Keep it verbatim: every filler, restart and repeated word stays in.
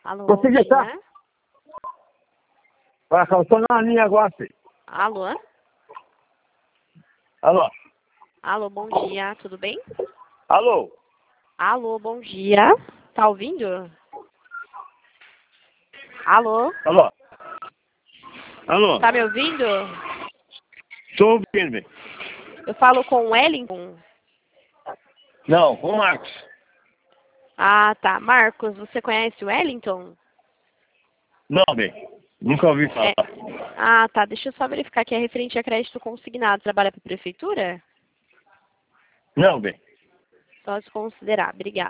Alô, Você bom já tá? dia. Vai, eu tô na linha agora, filho. Alô? Alô? Alô, bom dia, tudo bem? Alô? Alô, bom dia. Tá ouvindo? Alô? Alô? Alô? Tá me ouvindo? Tô ouvindo, bem. Eu falo com o Wellington. Não, com o Marcos. Ah, tá. Marcos, você conhece o Wellington? Não, bem. Nunca ouvi falar. É. Ah, tá. Deixa eu só verificar aqui. É referente a crédito consignado. Trabalha para a prefeitura? Não, bem. Só se considerar. Obrigada.